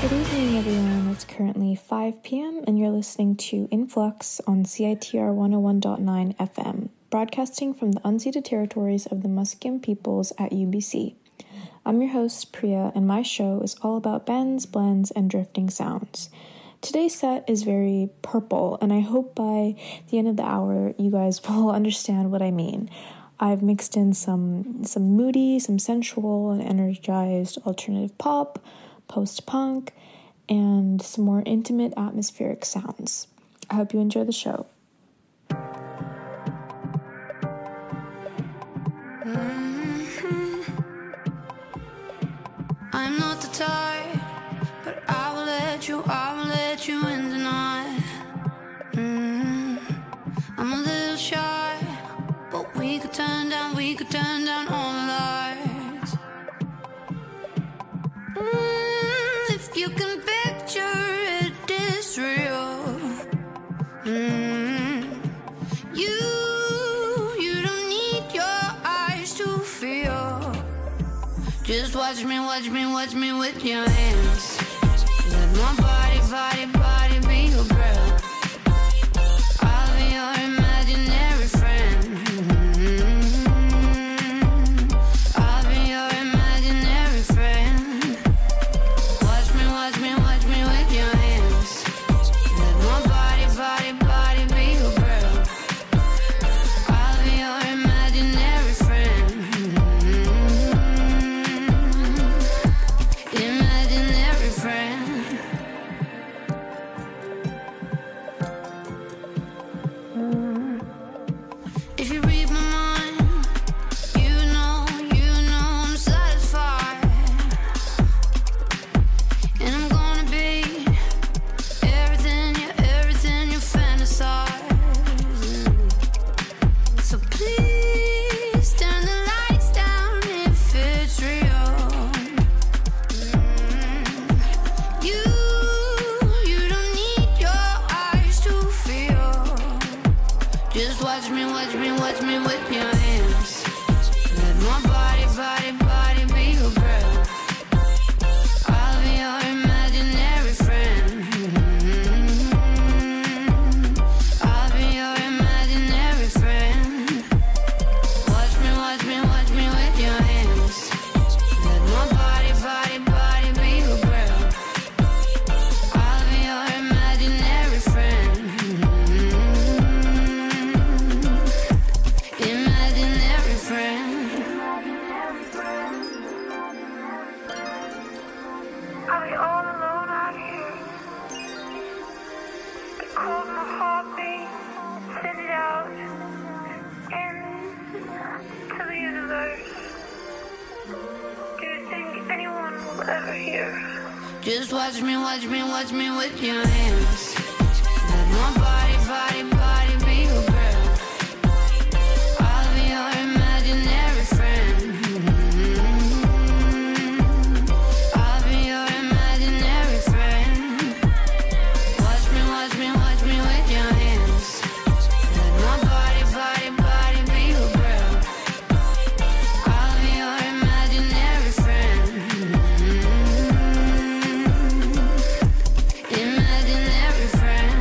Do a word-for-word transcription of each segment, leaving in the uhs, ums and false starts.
Good evening, everyone. It's currently five p.m. and you're listening to Influx on C I T R one oh one point nine F M, broadcasting from the unceded territories of the Musqueam peoples at U B C. I'm your host, Priya, and my show is all about bends, blends, and drifting sounds. Today's set is very purple, and I hope by the end of the hour you guys will understand what I mean. I've mixed in some some moody, some sensual, and energized alternative pop, post-punk, and some more intimate atmospheric sounds. I hope you enjoy the show. Mm-hmm. I'm not the type, but I will let you, I will let you in tonight. Mm-hmm. I'm a little shy, but we could turn down, we could turn down all the lights. Mm, if you can picture it, it's real. Mm, you, you don't need your eyes to feel. Just watch me, watch me, watch me with your hands. Let my body, body, body be your breath. I'll be your imaginary friend. Mm-hmm. I'll be your imaginary friend. Watch me, watch me, watch me with your hands. Let my body, body, body be your breath. I'll be your imaginary friend. Mm-hmm. Imaginary friend. If you read my mind, you know, you know I'm satisfied. And I'm gonna be everything, you, everything you fantasize. So please turn the lights down if it's real. Mm. You, you don't need your eyes to feel. Just watch me, watch me, watch me with your hands. Let my body, body, body be your breath. I'll be your imaginary friend. Mm-hmm. I'll be your imaginary friend. Watch me, watch me, watch me with your hands. Let my body, body, body be your breath. I'll be your imaginary friend. Mm-hmm. Imaginary friend. Are we all alone out here? Record my heartbeat, send it out into the universe. Do you think anyone will ever hear? Just watch me, watch me, watch me with your hands. Let my body, body, body be your breath. I'll be your imaginary friend. Mm-hmm. I'll be your imaginary friend. Watch me, watch me, watch me with your hands. Let my body, body, body be your breath. I'll be your imaginary friend. Mm-hmm. Imaginary friend.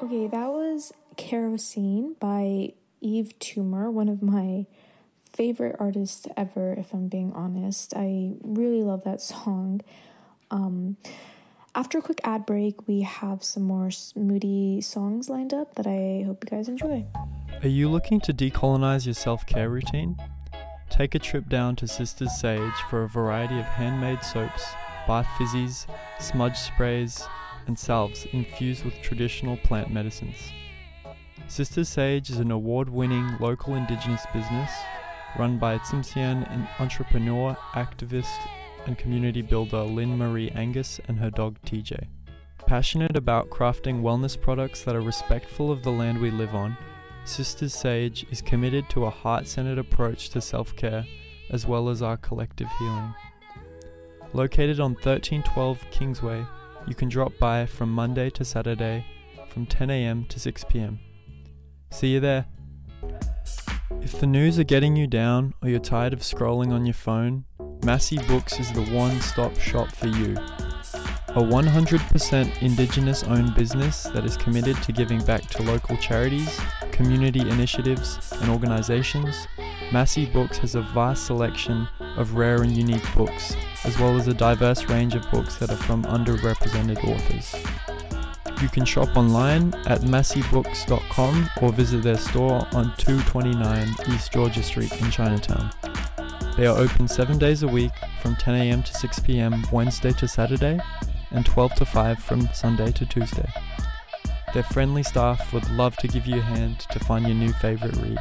Okay, that was Kerosene by Eve Toomer, one of my favorite artists ever, if I'm being honest. I really love that song. Um, after a quick ad break, we have some more moody songs lined up that I hope you guys enjoy. Are you looking to decolonize your self-care routine? Take a trip down to Sisters Sage for a variety of handmade soaps, bath fizzies, smudge sprays, and salves infused with traditional plant medicines. Sisters Sage is an award-winning local indigenous business run by Tsimshian and entrepreneur, activist, and community builder Lynn Marie Angus and her dog T J. Passionate about crafting wellness products that are respectful of the land we live on, Sisters Sage is committed to a heart-centered approach to self-care as well as our collective healing. Located on thirteen twelve Kingsway, you can drop by from Monday to Saturday from ten a.m. to six p.m. See you there. If the news are getting you down or you're tired of scrolling on your phone, Massey Books is the one-stop shop for you. A one hundred percent Indigenous-owned business that is committed to giving back to local charities, community initiatives, and organizations, Massey Books has a vast selection of rare and unique books, as well as a diverse range of books that are from underrepresented authors. You can shop online at massey books dot com or visit their store on two twenty-nine East Georgia Street in Chinatown. They are open seven days a week from ten a.m. to six p.m. Wednesday to Saturday and twelve to five from Sunday to Tuesday. Their friendly staff would love to give you a hand to find your new favorite read.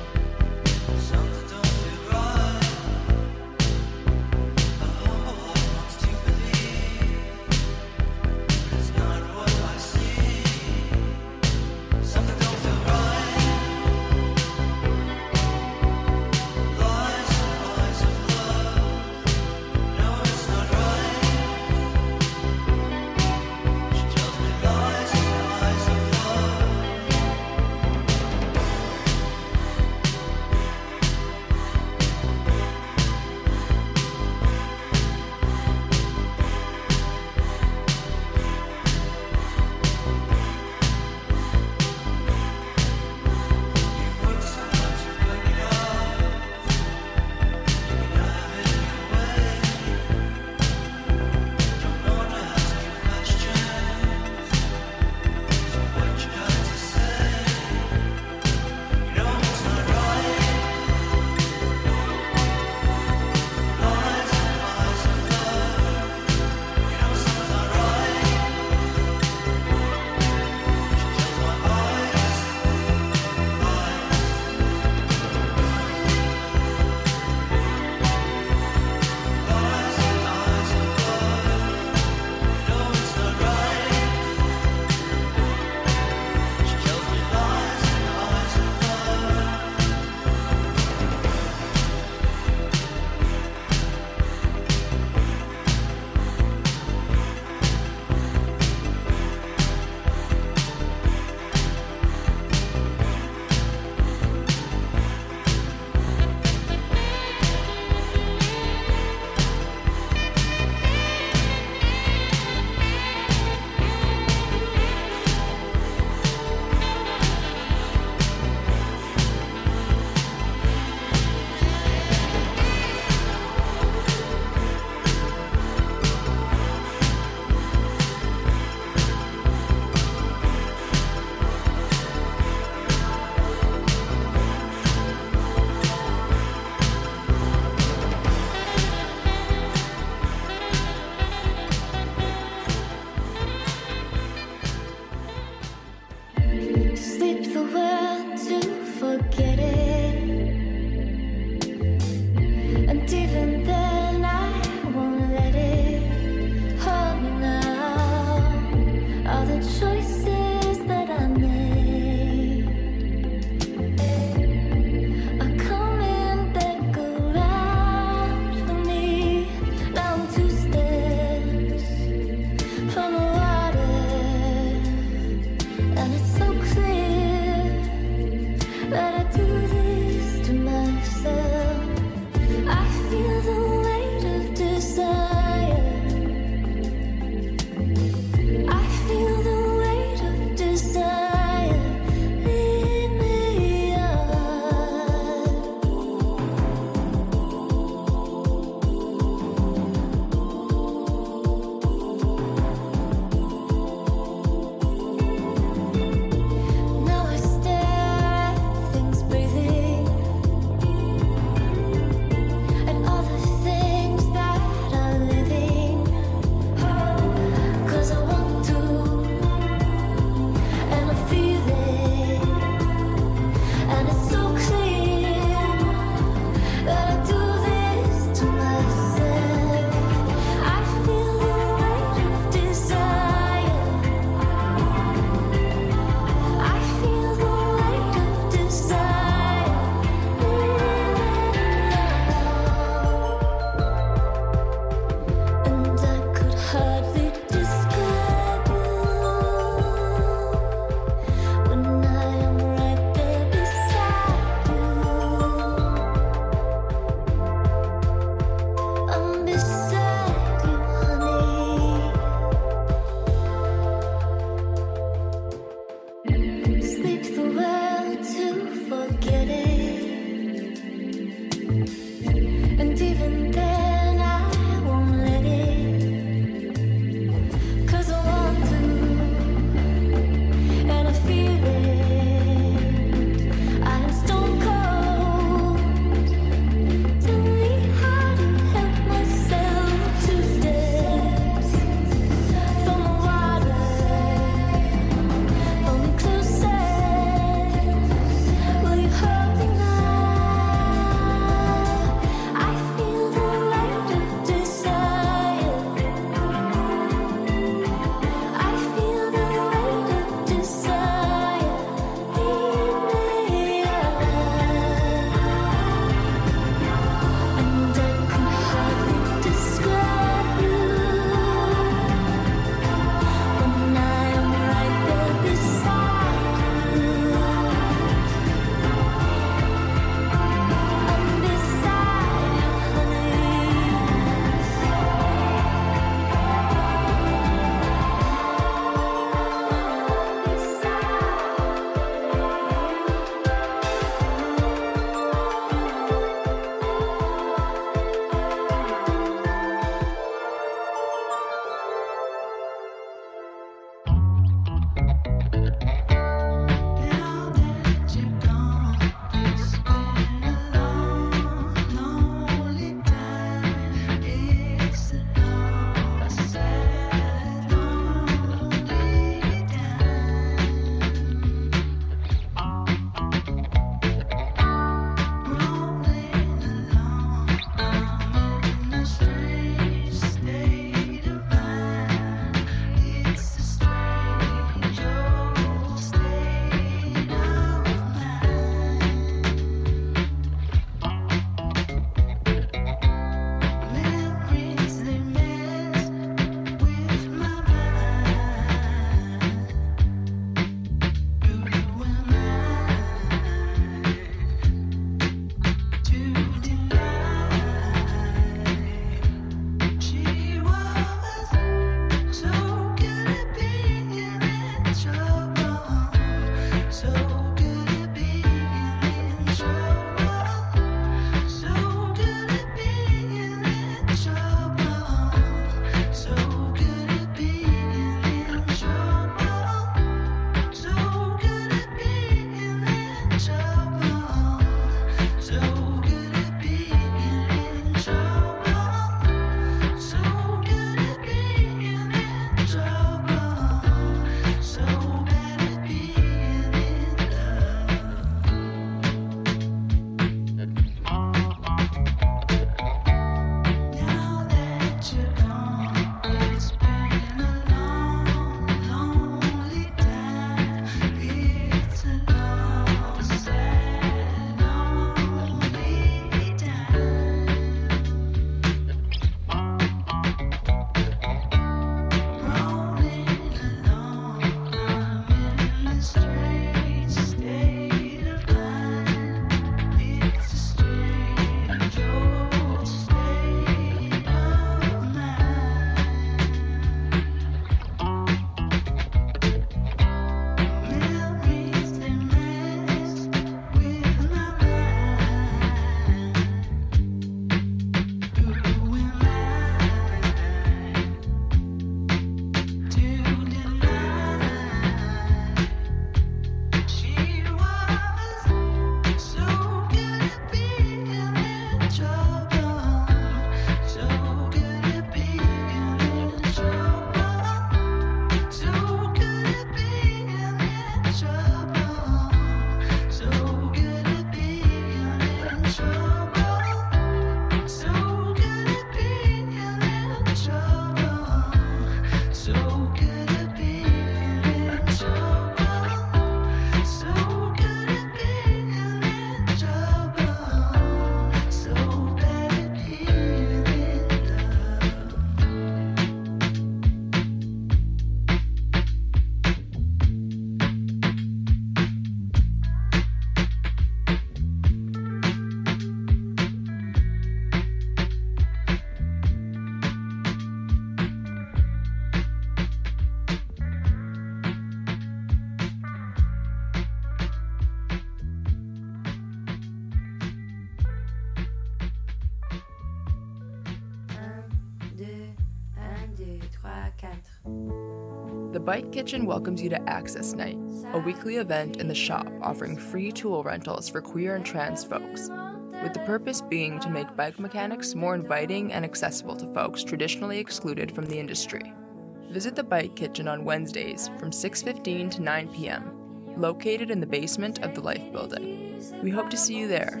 The Bike Kitchen welcomes you to Access Night, a weekly event in the shop offering free tool rentals for queer and trans folks, with the purpose being to make bike mechanics more inviting and accessible to folks traditionally excluded from the industry. Visit the Bike Kitchen on Wednesdays from six fifteen to nine p.m., located in the basement of the Life Building. We hope to see you there.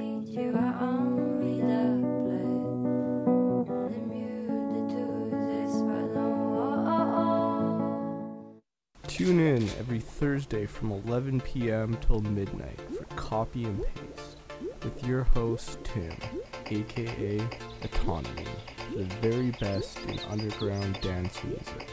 Tune in every Thursday from eleven p.m. till midnight for Copy and Paste with your host Tim, aka Autonomy, for the very best in underground dance music.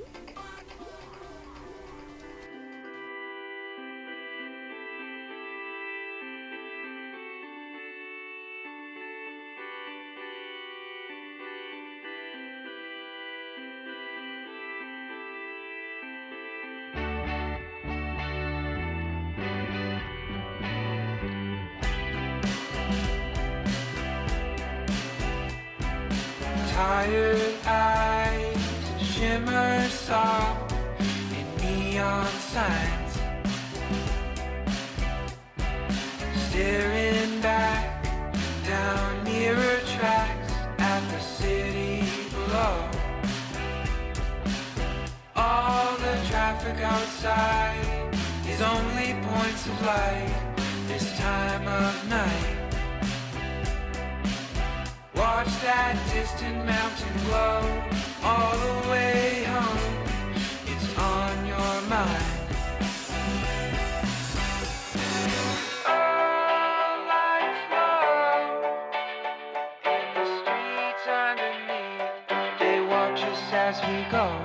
Tired eyes shimmer soft in neon signs, staring back down mirror tracks at the city below. All the traffic outside is only points of light this time of night. Watch that distant mountain glow all the way home. It's on your mind. All lights low in the streets underneath. They watch us as we go.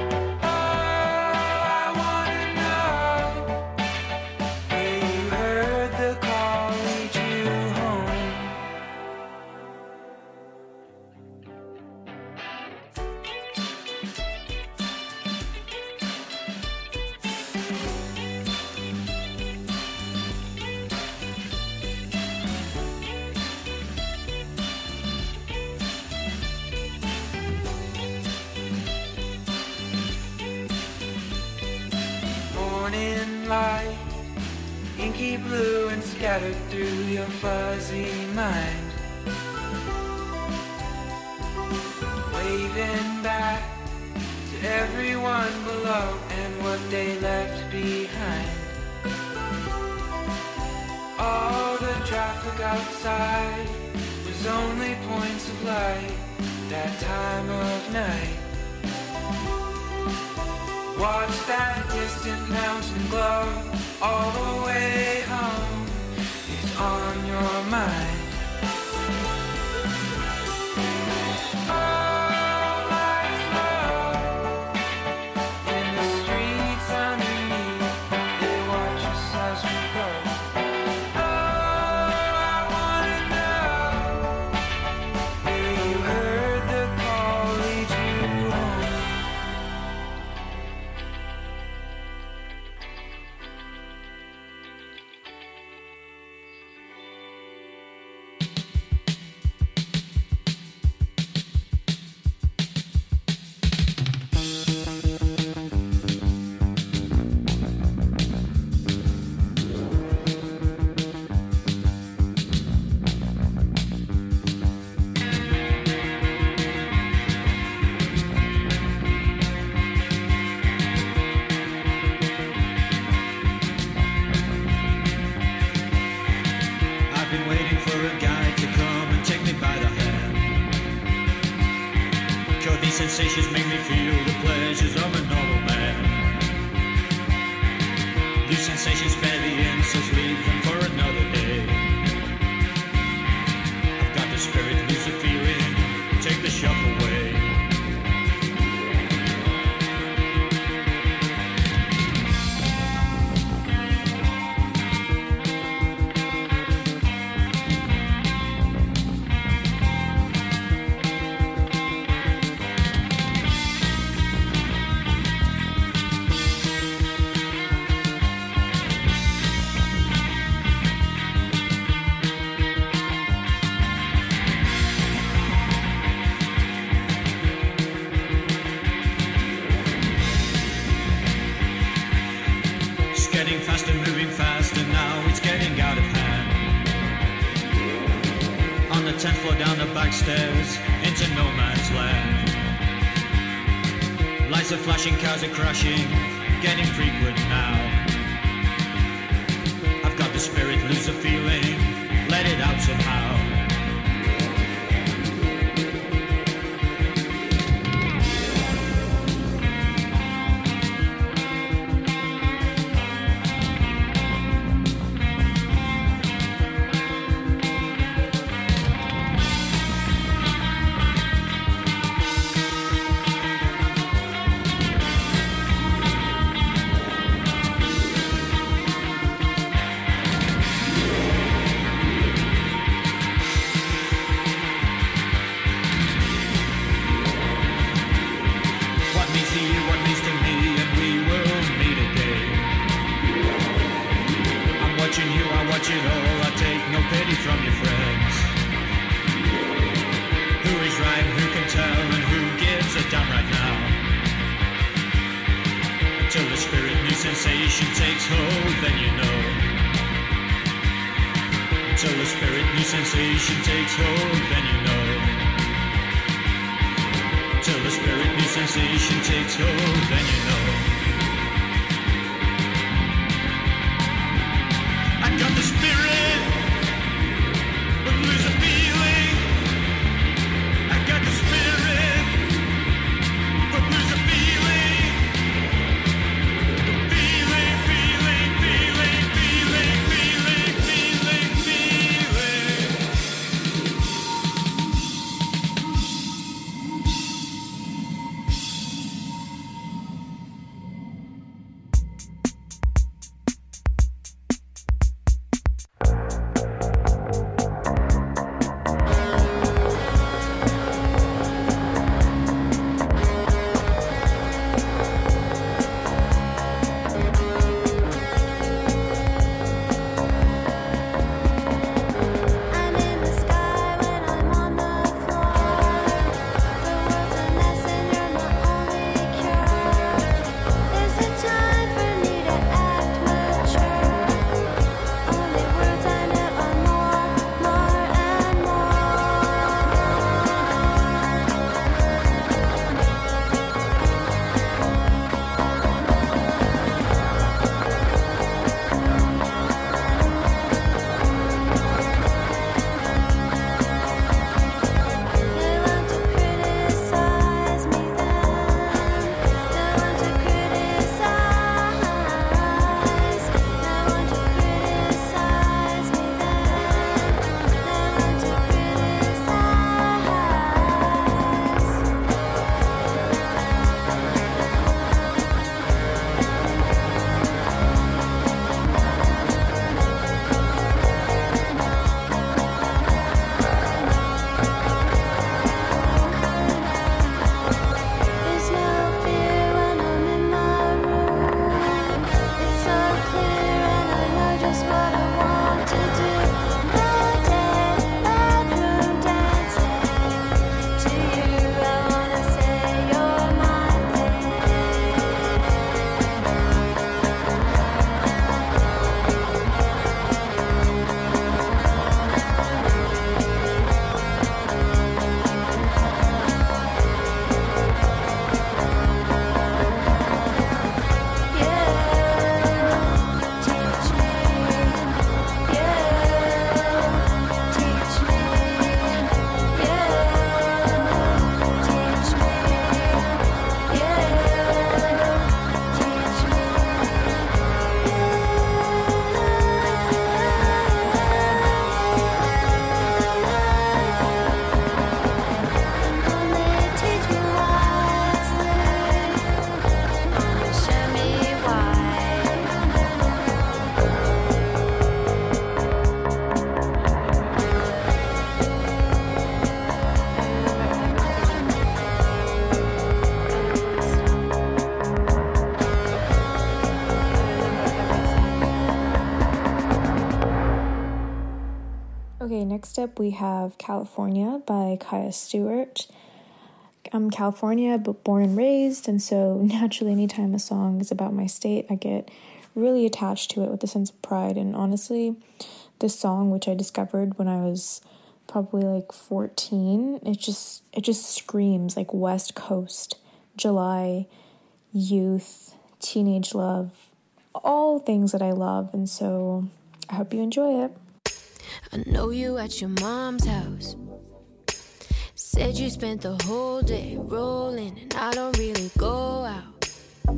Morning light, inky blue and scattered through your fuzzy mind, waving back to everyone below and what they left behind. All the traffic outside was only points of light that time of night. Watch that distant mountain glow all the way home. It's on your mind. All lights low in the streets underneath. They watch us as we go. Oh, I wanna know where you heard the call lead you home. I've been waiting for a guy to come and take me by the hand. 'Cause these sensations make me feel the pleasures of a normal man. These sensations spare the insults, leave them for another day. I've got the spirit, lose the feeling, take the shock away. and flow down the back stairs into no man's land. Lights are flashing, cars are crashing, getting frequent now. I've got the spirit, lose the feeling, let it out somehow. Sensation takes hold, then you know. Till the spirit new sensation takes hold, then you know. Till the spirit new sensation takes hold, then you know. I got the spirit, but lose the feeling. I got the spirit, but lose the feeling. Okay, next up we have California by Kaya Stewart. I'm California, but born and raised, and so naturally anytime a song is about my state, I get really attached to it with a sense of pride. And honestly, this song, which I discovered when I was probably like fourteen. It just it just screams like West Coast, July, youth, teenage love, all things that I love. And so I hope you enjoy it. I know you at your mom's house. Said you spent the whole day rolling, and I don't really go out.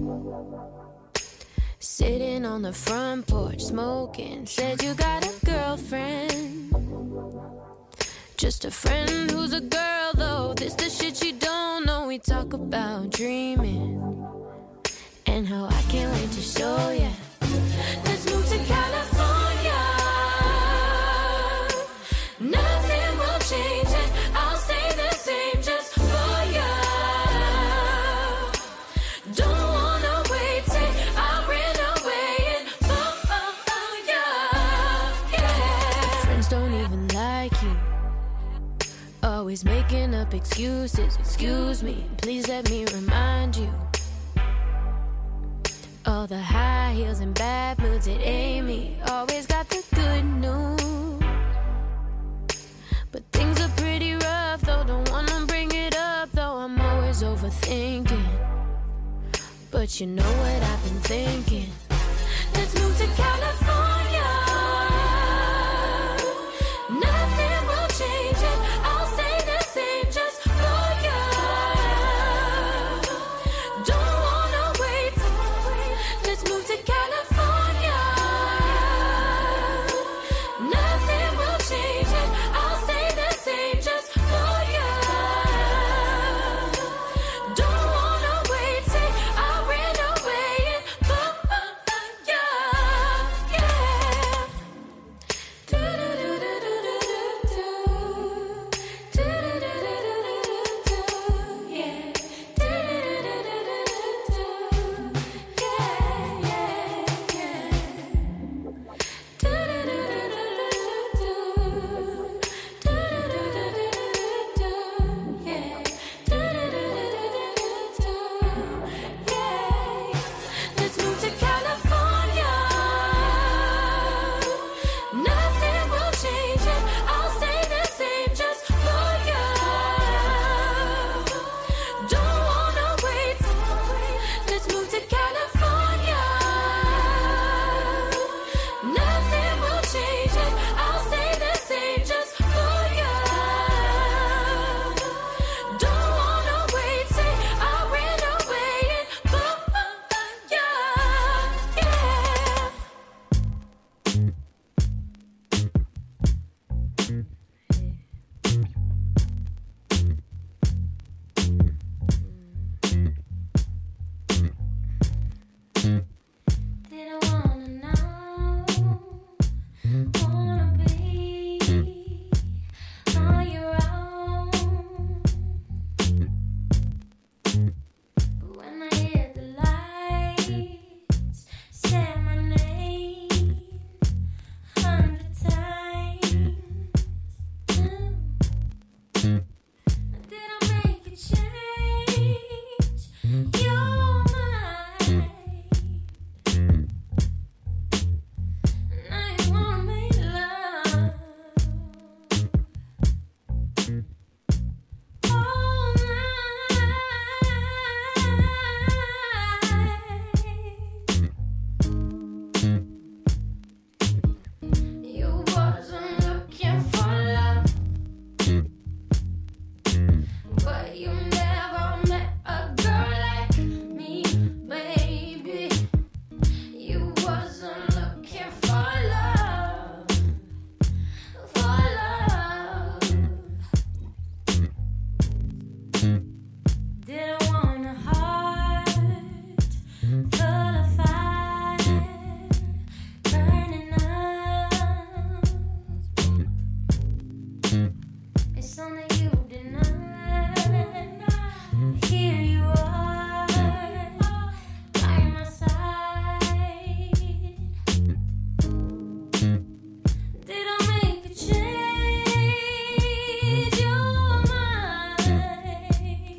Sitting on the front porch smoking. Said you got a girlfriend, just a friend who's a girl though. This the shit you don't know. We talk about dreaming and how I can't wait to show ya. Let's move to California. Nothing will change and I'll stay the same just for ya. Don't wanna wait, say I'll run away and for ya. Yeah. Friends don't even like you. Always making up excuses. Excuse me, please let me remind you. All the high heels and bad moods at Amy. Always got the good news. But things are pretty rough though. Don't wanna bring it up though. I'm always overthinking. But you know what I've been thinking. Let's move to California. Nothing will change and I'll stay the same just for ya. Don't wanna wait. Let's move to California. Nothing will change and I'll stay the same just for ya. Don't wanna wait, say I'll run away and for ya. Yeah. Do-do-do-do-do-do-do. Do-do-do-do-do-do-do. Yeah. Do-do-do-do-do-do-do. Yeah, yeah, yeah. Do-do-do-do-do-do-do. Do-do-do-do-do-do-do. Yeah. Do-do-do-do-do-do. Yeah. Let's move to California. Nothing will change and I'll stay the same just for ya. Don't wanna wait. Let's move to California. Nothing will change and I'll stay the same just for ya. Don't wanna wait, say I'll run away and for ya. Yeah. Didn't wanna know, wanna be on your own. But when I hear the lights say my name a hundred times, did I make a change your mind? Now you wanna make love all night. You wasn't looking for love, but you never met a girl like me, baby. You wasn't looking for love, for love. Didn't want a heart full of fire burning up. It's only you deny. Here you are by my side. Did I make a change your mind?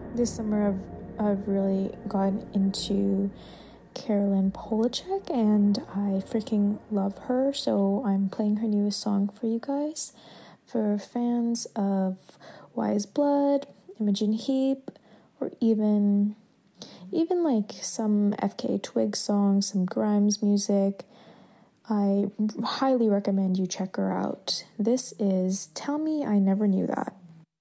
this summer I've, I've really gotten into Carolyn Polachek, and I freaking love her, so I'm playing her newest song for you guys. For fans of Wise Blood, Imogen Heap, or even even like some F K Twigs songs, some Grimes music, I highly recommend you check her out. This is Tell Me I Never Knew That.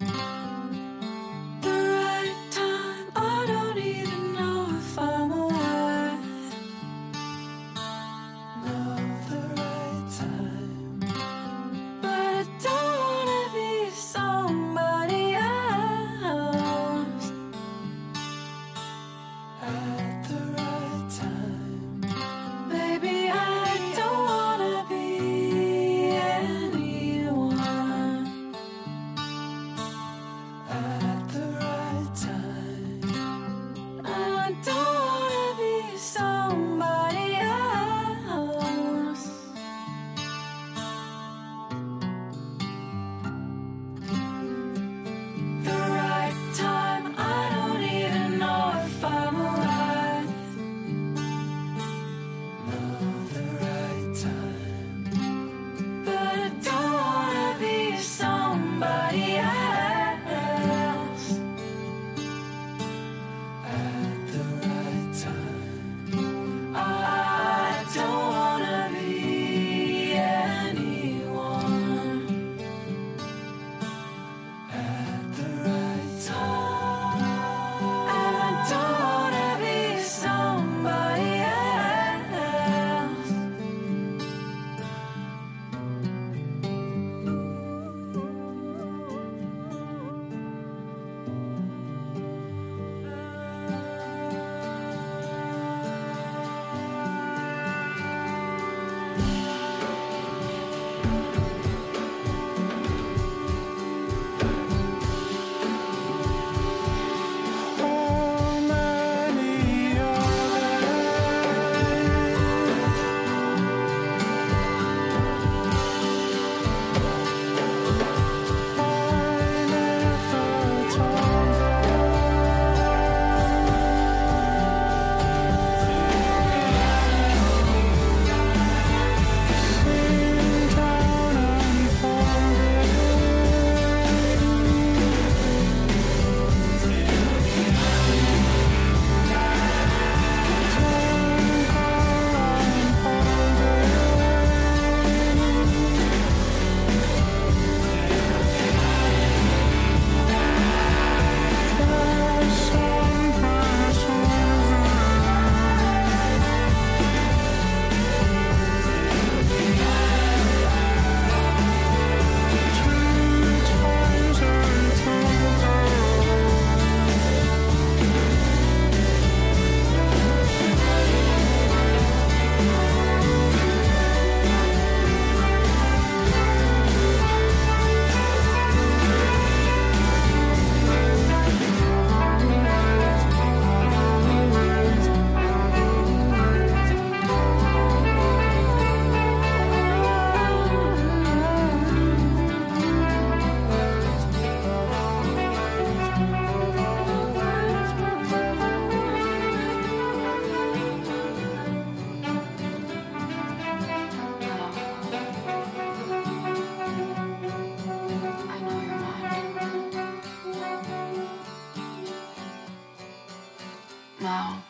Now,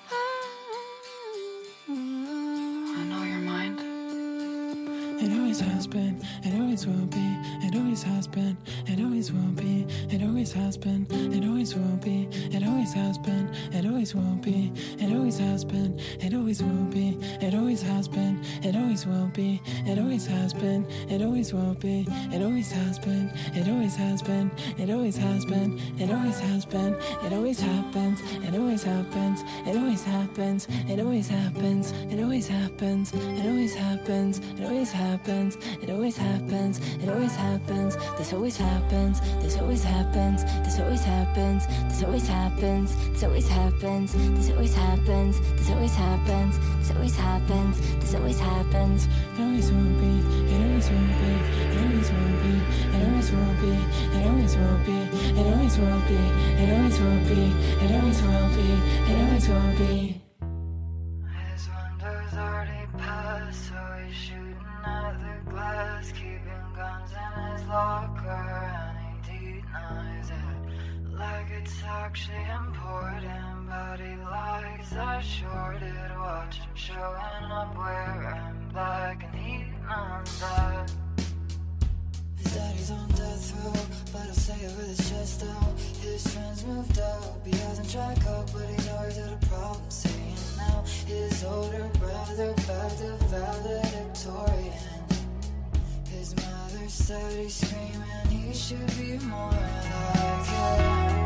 I know your mind. It always has been, it always will be, it always has been, it always will be, it always has been, it always will be, it always has been, it always will be, it always has been, it always will be, it always has been, it always will be, it always has been, it always will be, it always has been, it always has been, it always has been, it always has been, it always happens, it always happens, it always happens, it always happens, it always happens, it always happens, it always happens, it always happens, it always happens, this always happens, this always happens, this always happens, this always happens, this always happens, this always happens, this always happens, this always happens, this always happens, it always will be, it always will be, it always will be, it always will be, it always will be, it always always will be, it always will be, it always will be, it always will be. His windows already passed, so he's shooting at the glass, keeping guns in his locker, and he denies it like it's actually important. But he likes that shorted watch and showing up wearing black, and he knows that. His daddy's on death row, but he'll say it with his chest out. His friends moved up, he hasn't tried coke, but he's always had a problem saying now. His older brother back to valedictorian. His mother said he's screaming, he should be more like him.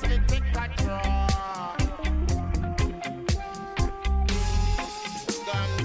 Ganja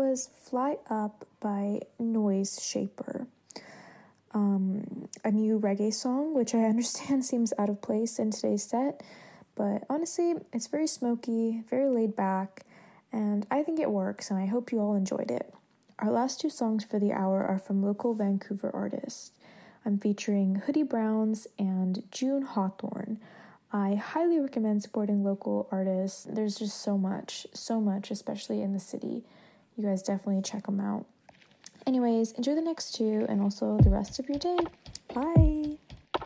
was Fly Up by Noise Shaper. Um, a new reggae song, which I understand seems out of place in today's set, but honestly, it's very smoky, very laid back, and I think it works, and I hope you all enjoyed it. Our last two songs for the hour are from local Vancouver artists. I'm featuring Hoodie Browns and June Hawthorne. I highly recommend supporting local artists. There's just so much, so much, especially in the city. You guys definitely check them out. Anyways, enjoy the next two and also the rest of your day. Bye!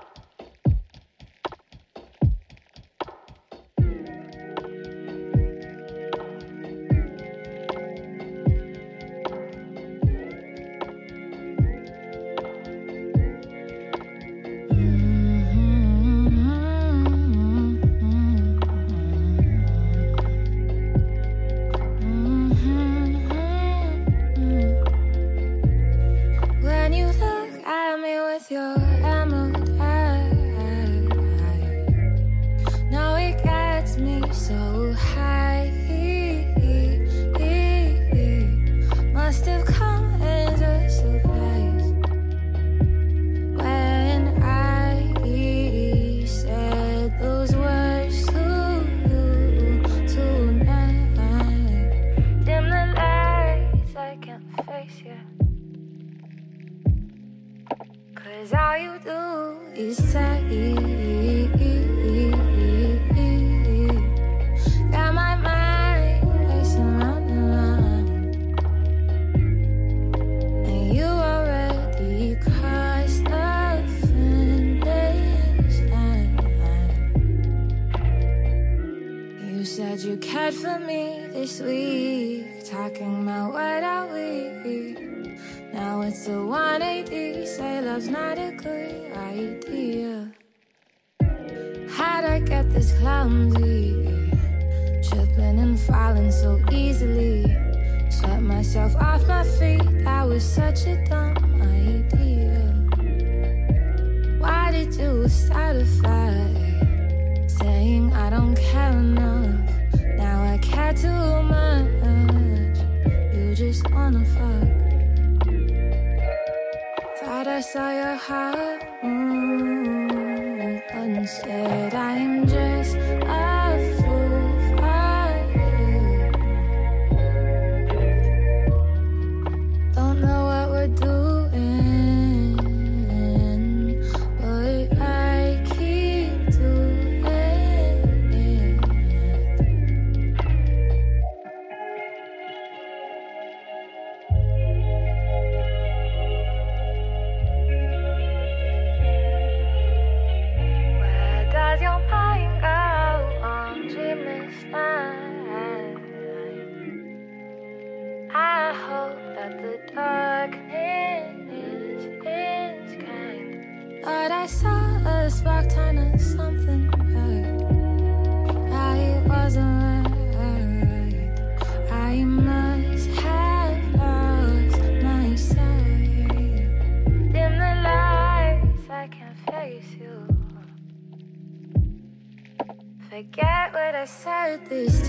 Forget what I said this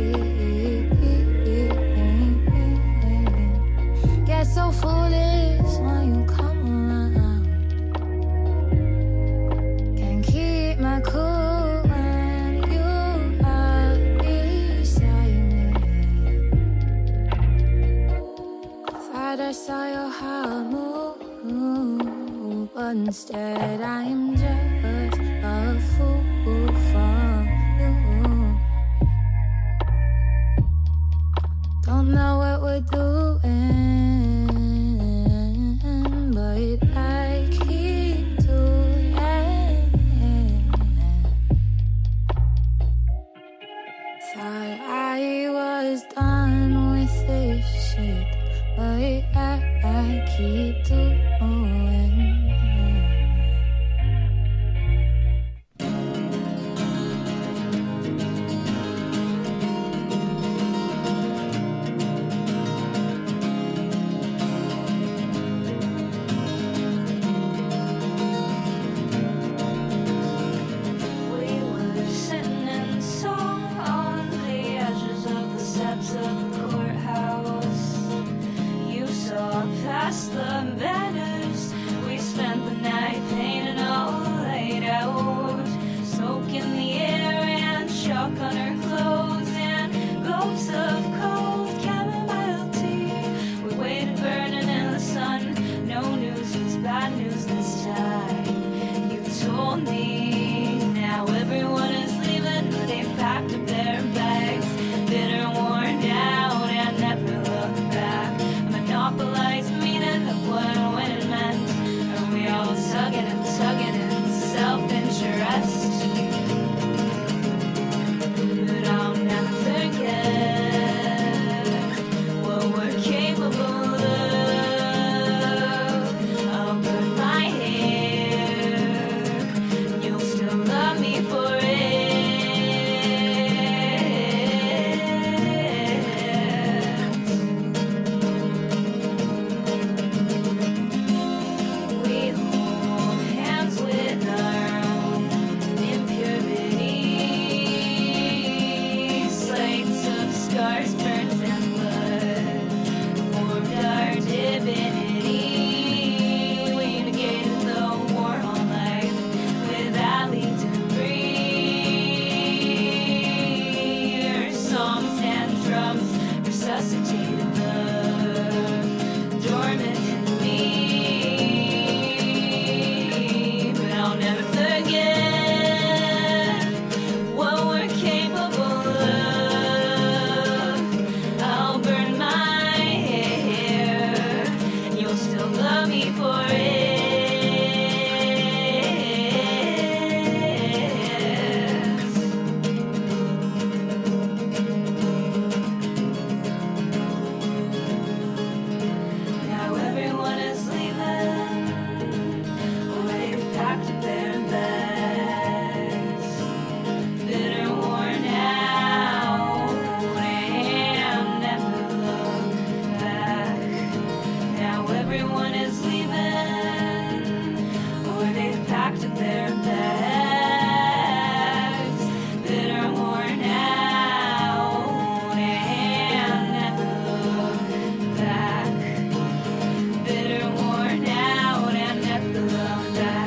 time. Get so foolish when you come around. Can't keep my cool when you are beside me. Thought I saw your heart move, but instead I am just a fool for you. Don't know what we're doing, but I keep doing. Thought I was done with this shit, but I, I keep doing. Of the courthouse, walk on her